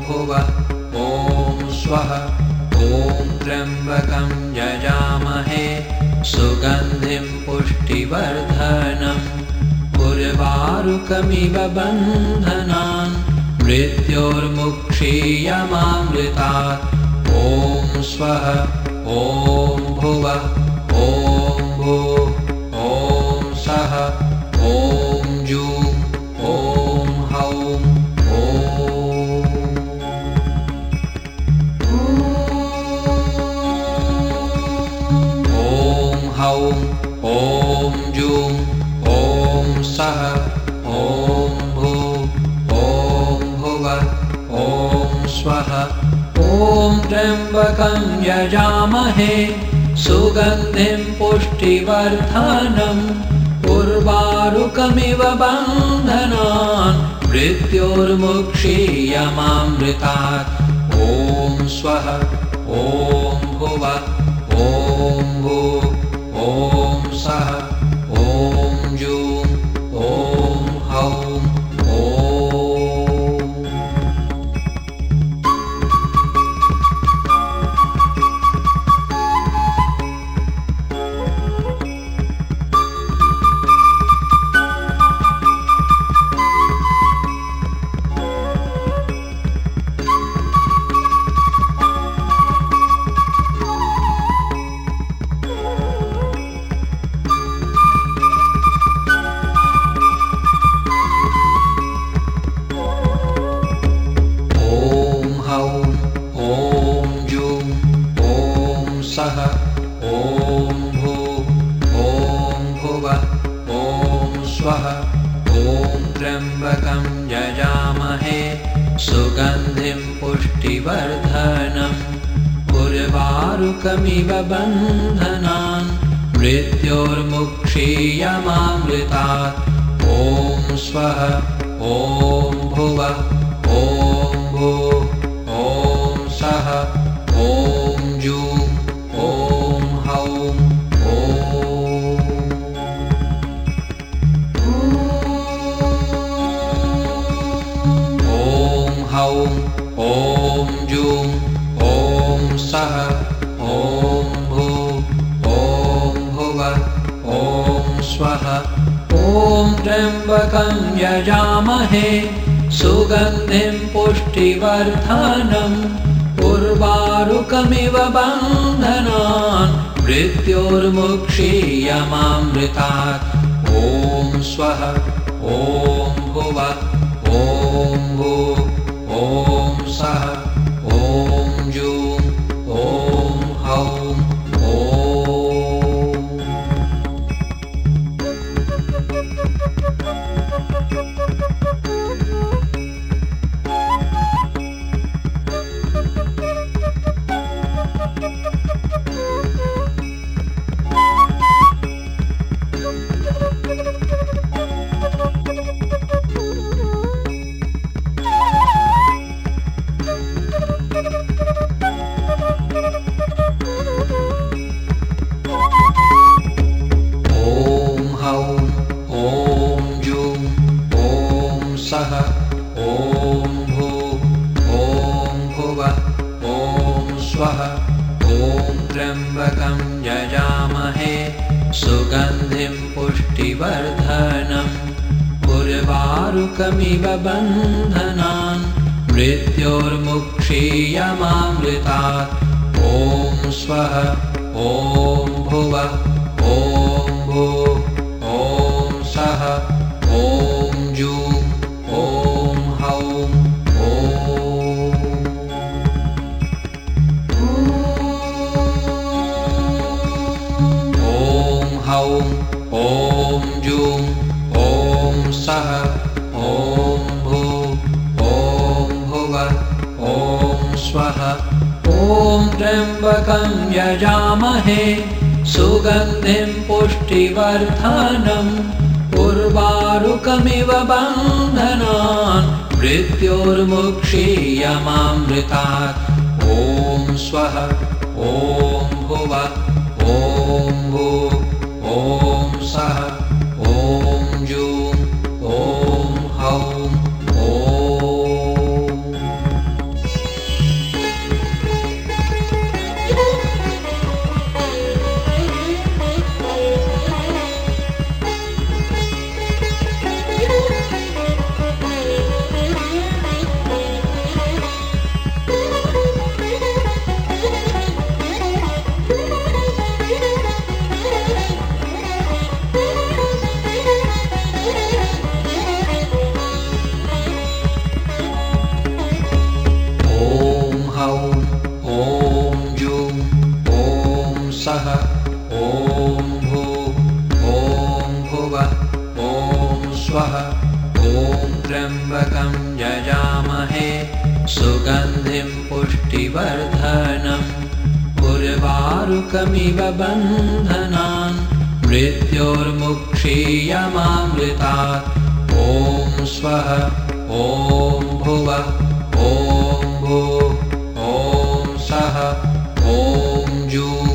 भुवः ॐ स्वः ॐ त्र्यम्बकं यजामहे सुगन्धिं पुष्टिवर्धनम् उर्वारुकमिव बन्धनान् मृत्योर्मुक्षीयमामृतात् ॐ स्वः ॐ भुवः ॐ भुः ॐ सः ॐ जूं ॐ हौं ॐ हौं ॐ जूं ॐ सः ॐ भुः ॐ भुवः ॐ स्वः ॐ त्र्यम्बकं यजामहे सुगन्धिं पुष्टिवर्धनम् उर्वारुकमिव बन्धनान् मृत्योर्मुक्षीयमामृतात् ॐ स्वः ॐ भुवः ॐ भुः ॐ सः ॐ जूं ॐ हौं सुगन्धिं पुष्टिवर्धनम् उर्वारुकमिव बन्धनान् मृत्योर्मुक्षीयमामृतात् ॐ स्वः ॐ भुवः ॐ भुः ॐ सः ॐ जूं ॐ हौं हौं ॐ जूं ॐ सः ॐ भुः ॐ भुवः ॐ स्वः ॐ त्र्यम्बकं यजामहे सुगन्धिं पुष्टिवर्धनम् उर्वारुकमिव बन्धनान् मृत्योर्मुक्षीयमामृतात् ॐ स्वः ॐ भुवः ॐ भुः ॐ सः ॐ जूं ॐ हौं त्र्यम्बकं यजामहे सुगन्धिं पुष्टिवर्धनम् उर्वारुकमिव बन्धनान् मृत्योर्मुक्षीयमामृतात् ॐ स्वः ॐ भुवः ॐ भुः ॐ सः ॐ जूं ॐ हौं हौं ॐ जूं ॐ सः ॐ भुः ॐ भुवः ॐ स्वः ॐ त्र्यम्बकं यजामहे सुगन्धिं पुष्टिवर्धनम् उर्वारुकमिव बन्धनान् मृत्योर्मुक्षीयमामृतात् ॐ स्वः ॐ भुवः ॐ भुः ॐ सः ॐ जूं ॐ हौं सुगन्धिं पुष्टिवर्धनम् उर्वारुकमिव बन्धनान् मृत्योर्मुक्षीयमामृतात् ॐ स्वः ॐ भुवः ॐ भुः ॐ सः ॐ जूः